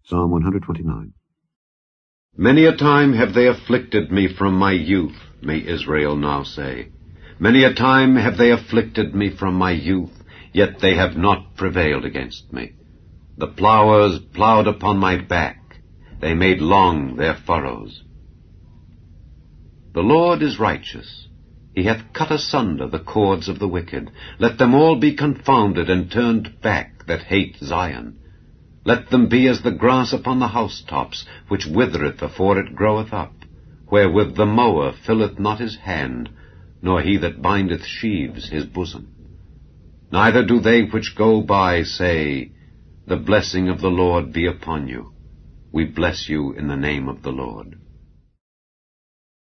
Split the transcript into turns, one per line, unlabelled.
Psalm 129.
Many a time have they afflicted me from my youth, may Israel now say. Many a time have they afflicted me from my youth, yet they have not prevailed against me. The plowers plowed upon my back, they made long their furrows. The Lord is righteous. He hath cut asunder the cords of the wicked. Let them all be confounded and turned back that hate Zion. Let them be as the grass upon the housetops, which withereth afore it groweth up, wherewith the mower filleth not his hand, nor he that bindeth sheaves his bosom. Neither do they which go by say, The blessing of the Lord be upon you. We bless you in the name of the Lord.